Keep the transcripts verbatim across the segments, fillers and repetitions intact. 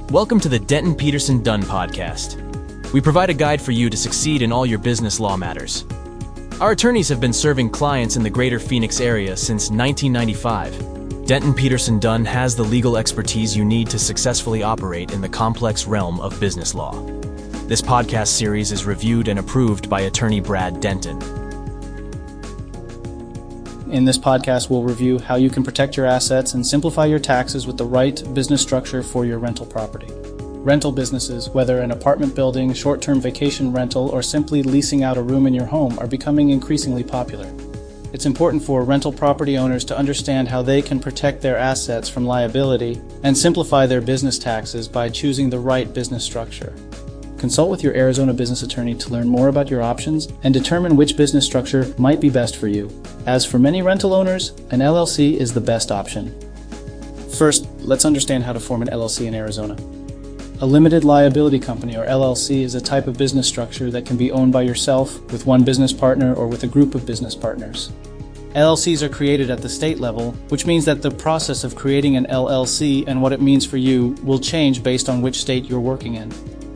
Welcome to the Denton Peterson Dunn podcast. We provide a guide for you to succeed in all your business law matters. Our attorneys have been serving clients in the greater Phoenix area since nineteen ninety-five. Denton Peterson Dunn has the legal expertise you need to successfully operate in the complex realm of business law. This podcast series is reviewed and approved by attorney Brad Denton. In this podcast, we'll review how you can protect your assets and simplify your taxes with the right business structure for your rental property. Rental businesses, whether an apartment building, short-term vacation rental, or simply leasing out a room in your home, are becoming increasingly popular. It's important for rental property owners to understand how they can protect their assets from liability and simplify their business taxes by choosing the right business structure. Consult with your Arizona business attorney to learn more about your options and determine which business structure might be best for you. As for many rental owners, an L L C is the best option. First, let's understand how to form an L L C in Arizona. A limited liability company, or L L C, is a type of business structure that can be owned by yourself, with one business partner, or with a group of business partners. L L Cs are created at the state level, which means that the process of creating an L L C and what it means for you will change based on which state you're working in.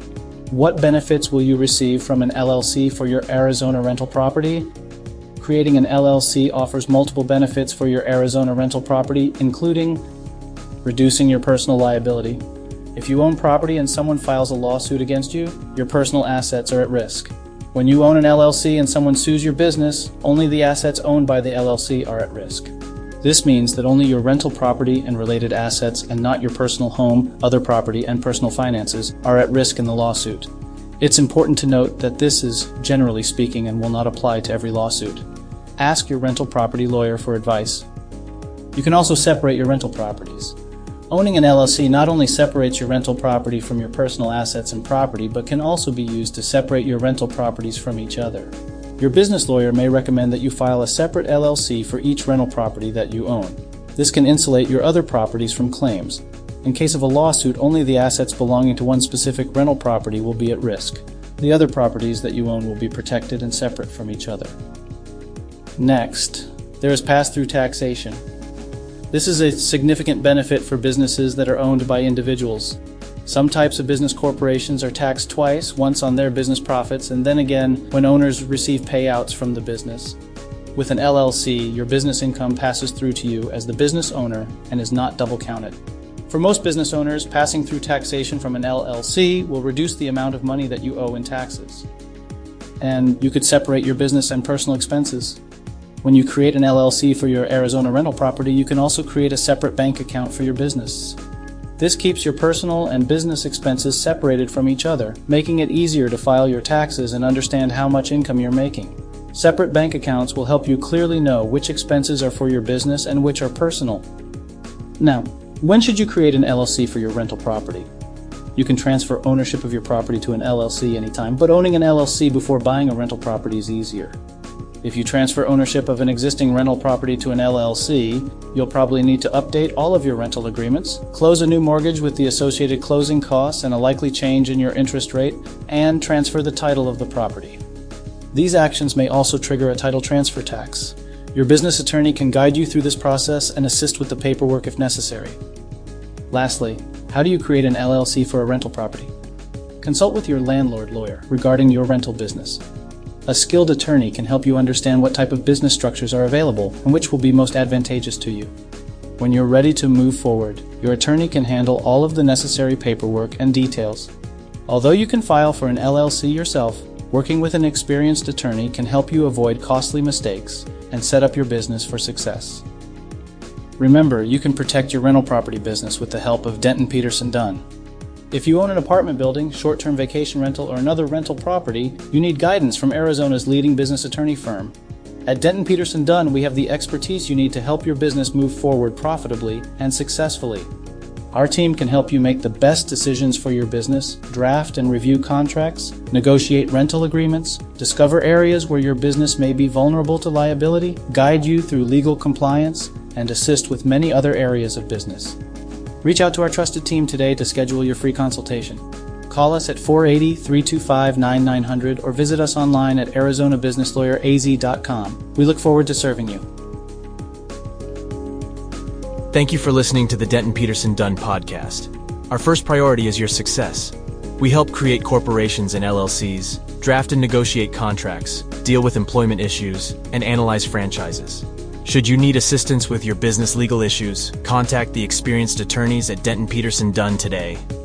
What benefits will you receive from an L L C for your Arizona rental property? Creating an L L C offers multiple benefits for your Arizona rental property, including reducing your personal liability. If you own property and someone files a lawsuit against you, your personal assets are at risk. When you own an L L C and someone sues your business, only the assets owned by the L L C are at risk. This means that only your rental property and related assets, and not your personal home, other property, and personal finances, are at risk in the lawsuit. It's important to note that this is generally speaking and will not apply to every lawsuit. Ask your rental property lawyer for advice. You can also separate your rental properties. Owning an L L C not only separates your rental property from your personal assets and property, but can also be used to separate your rental properties from each other. Your business lawyer may recommend that you file a separate L L C for each rental property that you own. This can insulate your other properties from claims. In case of a lawsuit, only the assets belonging to one specific rental property will be at risk. The other properties that you own will be protected and separate from each other. Next, there is pass-through taxation. This is a significant benefit for businesses that are owned by individuals. Some types of business corporations are taxed twice, once on their business profits and then again when owners receive payouts from the business. With an L L C, your business income passes through to you as the business owner and is not double counted. For most business owners, passing through taxation from an L L C will reduce the amount of money that you owe in taxes. And you could separate your business and personal expenses. When you create an L L C for your Arizona rental property, you can also create a separate bank account for your business. This keeps your personal and business expenses separated from each other, making it easier to file your taxes and understand how much income you're making. Separate bank accounts will help you clearly know which expenses are for your business and which are personal. Now, when should you create an L L C for your rental property? You can transfer ownership of your property to an L L C anytime, but owning an L L C before buying a rental property is easier. If you transfer ownership of an existing rental property to an L L C, you'll probably need to update all of your rental agreements, close a new mortgage with the associated closing costs and a likely change in your interest rate, and transfer the title of the property. These actions may also trigger a title transfer tax. Your business attorney can guide you through this process and assist with the paperwork if necessary. Lastly, how do you create an L L C for a rental property? Consult with your landlord lawyer regarding your rental business. A skilled attorney can help you understand what type of business structures are available and which will be most advantageous to you. When you're ready to move forward, your attorney can handle all of the necessary paperwork and details. Although you can file for an L L C yourself, working with an experienced attorney can help you avoid costly mistakes and set up your business for success. Remember, you can protect your rental property business with the help of Denton Peterson Dunn. If you own an apartment building, short-term vacation rental, or another rental property, you need guidance from Arizona's leading business attorney firm. At Denton Peterson Dunn, we have the expertise you need to help your business move forward profitably and successfully. Our team can help you make the best decisions for your business, draft and review contracts, negotiate rental agreements, discover areas where your business may be vulnerable to liability, guide you through legal compliance, and assist with many other areas of business. Reach out to our trusted team today to schedule your free consultation. Call us at four eight zero, three two five, nine nine zero zero or visit us online at arizona business lawyer a z dot com. We look forward to serving you. Thank you for listening to the Denton Peterson Dunn podcast. Our first priority is your success. We help create corporations and L L Cs, draft and negotiate contracts, deal with employment issues, and analyze franchises. Should you need assistance with your business legal issues, contact the experienced attorneys at Denton Peterson Dunn today.